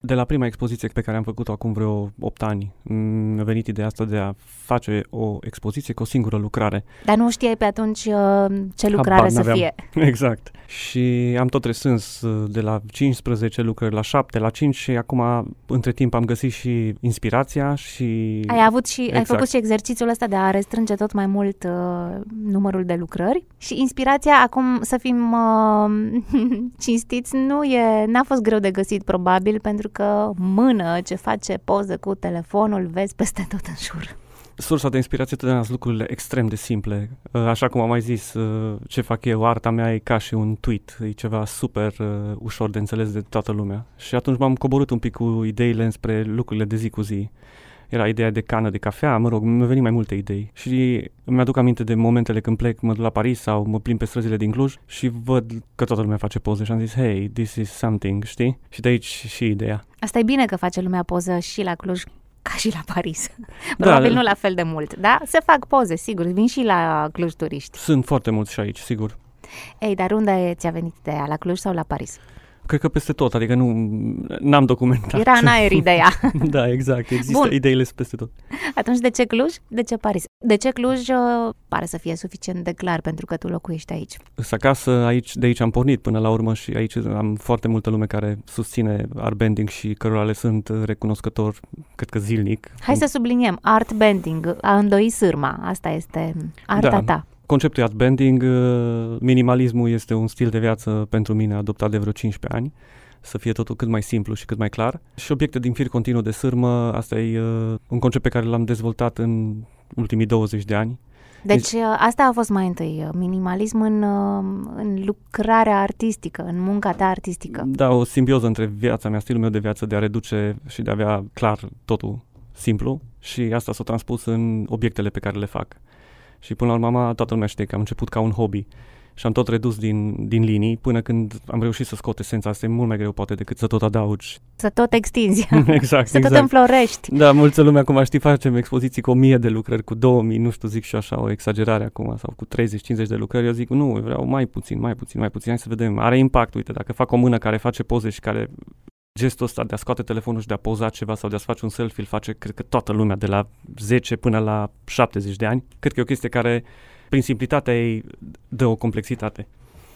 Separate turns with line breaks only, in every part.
De la prima expoziție pe care am făcut-o acum vreo 8 ani, mi-a venit ideea asta de a face o expoziție cu o singură lucrare.
Dar nu știai pe atunci ce lucrare să fie.
Exact. Și am tot restrâns de la 15 lucrări la 7, la 5 și acum, între timp, am găsit și inspirația și...
Ai făcut și exercițiul ăsta de a restrânge tot mai mult numărul de lucrări și inspirația, acum să fim cinstiți, n-a fost greu de găsit probabil, pentru că mână ce face poză cu telefonul vezi peste tot în jur.
Sursa de inspirație totdeauna sunt lucrurile extrem de simple. Așa cum am mai zis, ce fac eu, arta mea e ca și un tweet, e ceva super ușor de înțeles de toată lumea. Și atunci m-am coborât un pic cu ideile înspre lucrurile de zi cu zi. Era ideea de cană de cafea, mi-au venit mai multe idei. Și îmi aduc aminte de momentele când plec, mă duc la Paris sau mă plimb pe străzile din Cluj și văd că toată lumea face poze și am zis, hey, this is something, știi? Și de aici și ideea.
Asta e bine că face lumea poză și la Cluj ca și la Paris. Probabil nu la fel de mult, da? Se fac poze, sigur, vin și la Cluj turiști.
Sunt foarte mulți și aici, sigur.
Ei, dar unde ți-a venit ideea, la Cluj sau la Paris?
Cred că peste tot, adică n-am documentat.
Era în aer ideea.
Da, exact, există ideile peste tot.
Atunci de ce Cluj? De ce Paris? De ce Cluj pare să fie suficient de clar, pentru că tu locuiești aici.
Acasă, de aici am pornit până la urmă și aici am foarte multă lume care susține art bending și cărora le sunt recunoscător, cred că zilnic.
Hai să subliniem, art bending, a îndoi sârma, asta este arta ta.
Conceptul art bending, minimalismul este un stil de viață pentru mine adoptat de vreo 15 ani, să fie totul cât mai simplu și cât mai clar. Și obiecte din fir continuu de sârmă, asta e un concept pe care l-am dezvoltat în ultimii 20 de ani.
Deci asta a fost mai întâi, minimalism în lucrarea artistică, în munca ta artistică.
Da, o simbioză între viața mea, stilul meu de viață, de a reduce și de a avea clar totul simplu și asta s-a transpus în obiectele pe care le fac. Și până la urmă, toată lumea știe că am început ca un hobby și am tot redus din linii până când am reușit să scot esența. Asta e mult mai greu poate decât să tot adaugi.
Să tot extinzi.
Exact,
să tot înflorești.
Da, multă lume acum facem expoziții cu 1000 de lucrări, cu 2000, nu știu, zic și așa o exagerare acum, sau cu 30-50 de lucrări. Eu zic, nu, vreau mai puțin, hai să vedem. Are impact, uite, dacă fac o mână care face poze și care... Gestul ăsta de a scoate telefonul și de a poza ceva sau de a-ți face un selfie, îl face, cred că toată lumea, de la 10 până la 70 de ani. Cred că e o chestie care, prin simplitatea ei, dă o complexitate.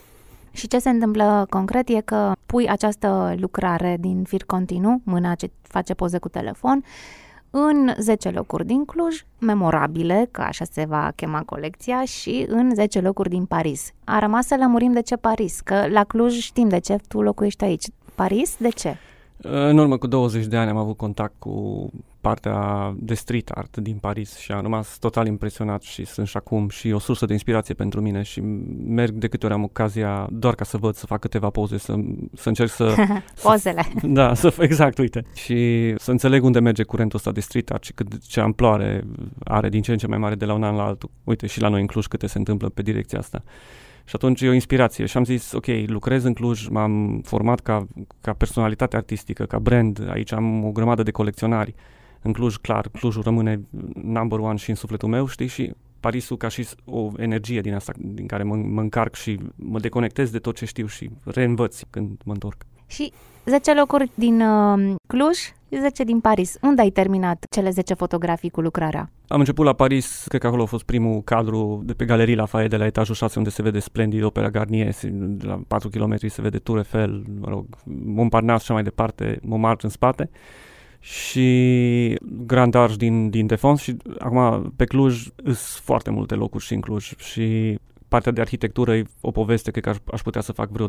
Și ce se întâmplă concret e că pui această lucrare din fir continuu, mâna ce face poze cu telefon, în 10 locuri din Cluj, memorabile, că așa se va chema colecția, și în 10 locuri din Paris. A rămas să lămurim de ce Paris, că la Cluj știm de ce, tu locuiești aici. Paris, de ce?
În urmă cu 20 de ani am avut contact cu partea de street art din Paris și am rămas total impresionat și sunt și acum și o sursă de inspirație pentru mine și merg de câte ori am ocazia doar ca să văd, să fac câteva poze, să încerc să...
Pozele.
Exact, uite. Și să înțeleg unde merge curentul ăsta de street art și ce amploare are din ce în ce mai mare de la un an la altul. Uite, și la noi în Cluj câte se întâmplă pe direcția asta. Și atunci e o inspirație și am zis, ok, lucrez în Cluj, m-am format ca personalitate artistică, ca brand, aici am o grămadă de colecționari. În Cluj, clar, Clujul rămâne number one și în sufletul meu, știi, și Parisul ca și o energie din asta, din care mă încarc și mă deconectez de tot ce știu și reînvăț când mă întorc.
Și 10 locuri din Cluj, 10 din Paris. Unde ai terminat cele 10 fotografii cu lucrarea?
Am început la Paris, cred că acolo a fost primul cadru de pe Galerie Lafayette, de la etajul 6, unde se vede splendid Opera Garnier, de la 4 km se vede Tour Eiffel, Montparnasse și mai departe, Montmartre în spate. Și Grand Arch din Defens și acum pe Cluj sunt foarte multe locuri și în Cluj și partea de arhitectură e o poveste, cred că aș putea să fac vreo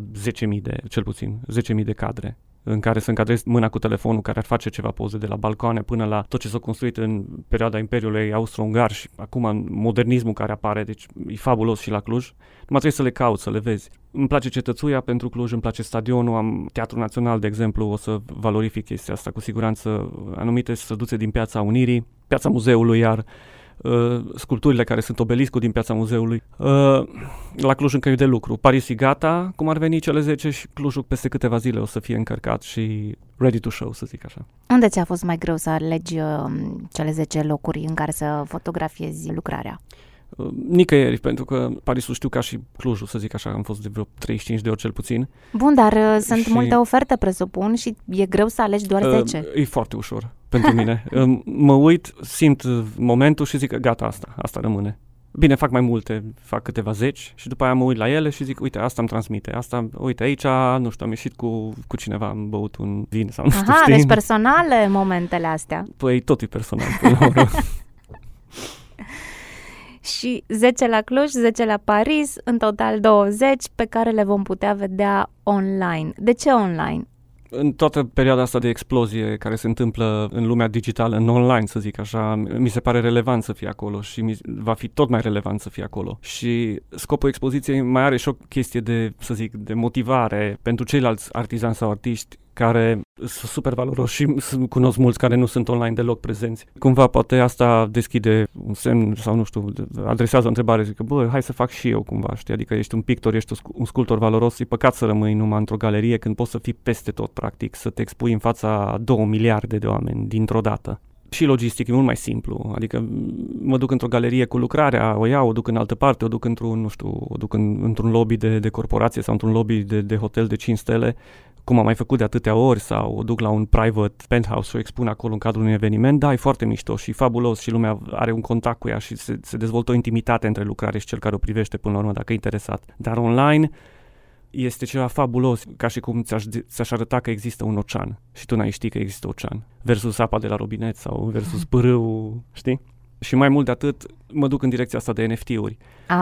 10.000 de cadre în care să încadrez mâna cu telefonul care ar face ceva poze, de la balcoane până la tot ce s-a construit în perioada Imperiului Austro-Ungar și acum modernismul care apare, deci e fabulos și la Cluj. Numai trebuie să le cauți, să le vezi. Îmi place Cetățuia pentru Cluj, îmi place stadionul, am Teatrul Național, de exemplu, o să valorific chestia asta cu siguranță, anumite străduțe din Piața Unirii, Piața Muzeului, iar sculpturile care sunt obeliscul din Piața Muzeului. La Cluj încă e de lucru. Paris e gata, cum ar veni cele 10 și Clujul peste câteva zile o să fie încărcat și ready to show, să zic așa.
Unde ți-a fost mai greu să alegi cele 10 locuri în care să fotografiezi lucrarea?
Nicăieri, pentru că Parisul știu ca și Clujul, să zic așa, am fost de vreo 35 de ori cel puțin.
Bun, dar sunt multe oferte, presupun, și e greu să alegi doar 10.
E foarte ușor pentru mine. Mă uit, simt momentul și zic, gata, asta rămâne. Bine, fac mai multe, fac câteva 10 și după aia mă uit la ele și zic, uite, asta îmi transmite, asta, uite, aici, nu știu, am ieșit cu cineva, am băut un vin sau nu știu, știi?
Deci personale momentele astea.
Păi, tot e personal, până la urmă.
Și 10 la Cluj, 10 la Paris, în total 20 pe care le vom putea vedea online. De ce online?
În toată perioada asta de explozie care se întâmplă în lumea digitală, în online, să zic așa, mi se pare relevant să fie acolo și va fi tot mai relevant să fie acolo. Și scopul expoziției mai are și o chestie de, să zic, de motivare pentru ceilalți artizani sau artiști care sunt super valoroși și cunosc mulți care nu sunt online deloc prezenți. Cumva poate asta deschide un semn sau nu știu, adresează o întrebare, zic că bă, hai să fac și eu cumva, știi? Adică ești un pictor, ești un sculptor valoros, e păcat să rămâi numai într-o galerie când poți să fii peste tot, practic, să te expui în fața 2 miliarde de oameni dintr-o dată. Și logistic e mult mai simplu, adică mă duc într-o galerie cu lucrarea, o iau, o duc în altă parte, o duc într-un, nu știu, o duc într-un lobby de corporație sau într-un lobby de hotel de 5 stele, cum am mai făcut de atâtea ori, sau o duc la un private penthouse și o expun acolo în cadrul unui eveniment, da, e foarte mișto și fabulos și lumea are un contact cu ea și se dezvoltă o intimitate între lucrare și cel care o privește până la urmă, dacă e interesat. Dar online este ceva fabulos, ca și cum ți-aș arăta că există un ocean și tu n-ai ști că există ocean, versus apa de la robinet sau versus pârâul, știi? Și mai mult de atât, mă duc în direcția asta de NFT-uri.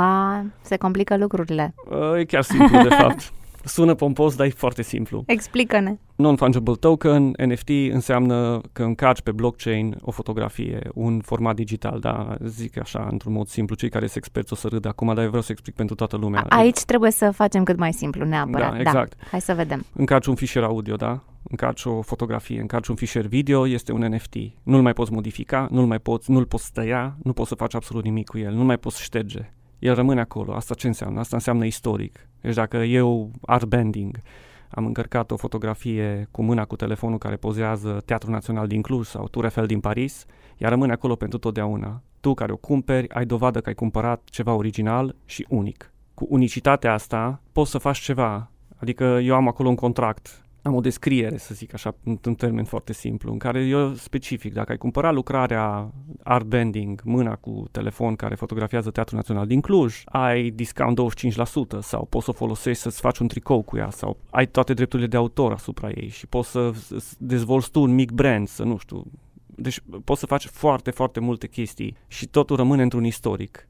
Se complică lucrurile.
E chiar simplu, de fapt. Sună pompos, dar e foarte simplu.
Explică-ne.
Non-fungible token, NFT, înseamnă că încarci pe blockchain o fotografie, un format digital, da, zic așa, într-un mod simplu. Cei care sunt experți o să râdă acum, dar eu vreau să explic pentru toată lumea.
Aici trebuie să facem cât mai simplu, neapărat.
Da, exact.
Da. Hai să vedem.
Încarci un fișier audio, da? Încarci o fotografie, încarci un fișier video, este un NFT. Nu-l mai poți modifica, nu-l poți tăia, nu poți să faci absolut nimic cu el, nu-l mai poți șterge. El rămâne acolo. Asta ce înseamnă? Asta înseamnă istoric. Deci dacă eu, Artbanding, am încărcat o fotografie cu mâna cu telefonul care pozează Teatrul Național din Cluj sau Tour Eiffel din Paris, ea rămâne acolo pentru totdeauna. Tu care o cumperi, ai dovadă că ai cumpărat ceva original și unic. Cu unicitatea asta poți să faci ceva. Adică eu am acolo un contract, am o descriere, să zic așa, într-un termen foarte simplu, în care eu specific, dacă ai cumpărat lucrarea Artbanding, mâna cu telefon care fotografiază Teatrul Național din Cluj, ai discount 25% sau poți să o folosești să-ți faci un tricou cu ea sau ai toate drepturile de autor asupra ei și poți să dezvolți tu un mic brand, să nu știu. Deci poți să faci foarte, foarte multe chestii și totul rămâne într-un istoric.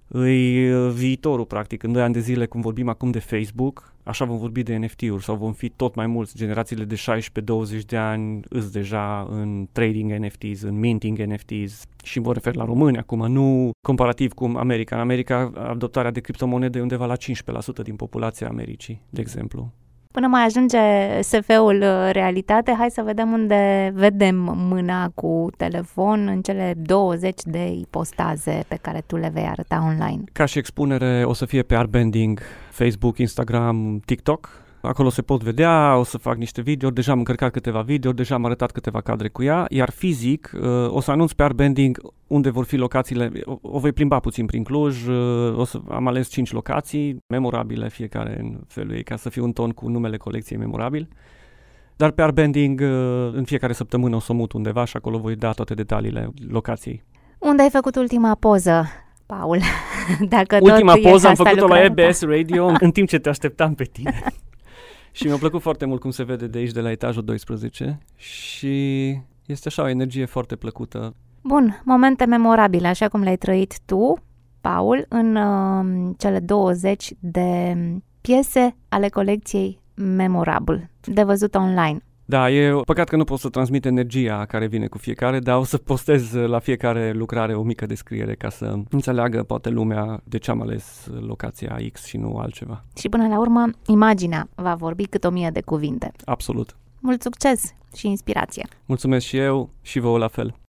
E viitorul, practic. În 2 ani de zile, cum vorbim acum de Facebook, așa vom vorbi de NFT-uri sau vom fi tot mai mulți. Generațiile de 16-20 de ani îs deja în trading NFTs, în minting NFTs și mă refer la români acum, nu comparativ cu America. În America, adoptarea de criptomonede e undeva la 15% din populația Americii, de exemplu.
Până mai ajunge SF-ul realitate, hai să vedem unde vedem mâna cu telefon în cele 20 de ipostaze pe care tu le vei arăta online.
Ca și expunere o să fie pe Artbanding, Facebook, Instagram, TikTok. Acolo se pot vedea, o să fac niște videouri, deja am încărcat câteva videouri, deja am arătat câteva cadre cu ea, iar fizic o să anunț pe Artbanding unde vor fi locațiile, o voi plimba puțin prin Cluj, am ales 5 locații, memorabile fiecare în felul ei, ca să fie un ton cu numele colecției memorabil. Dar pe Artbanding în fiecare săptămână o să mut undeva și acolo voi da toate detaliile locației.
Unde ai făcut ultima poză, Paul? Dacă
ultima poză am făcut-o la
lucrarea
EBS Radio în timp ce te așteptam pe tine. Și mi-a plăcut foarte mult cum se vede de aici, de la etajul 12 și este așa o energie foarte plăcută.
Bun, momente memorabile, așa cum le-ai trăit tu, Paul, în cele 20 de piese ale colecției Memorable, de văzut online.
Da, e păcat că nu pot să transmit energia care vine cu fiecare, dar o să postez la fiecare lucrare o mică descriere ca să înțeleagă poate lumea de ce am ales locația X și nu altceva.
Și până la urmă, imaginea va vorbi cât 1000 de cuvinte.
Absolut.
Mult succes și inspirație!
Mulțumesc și eu și vouă la fel!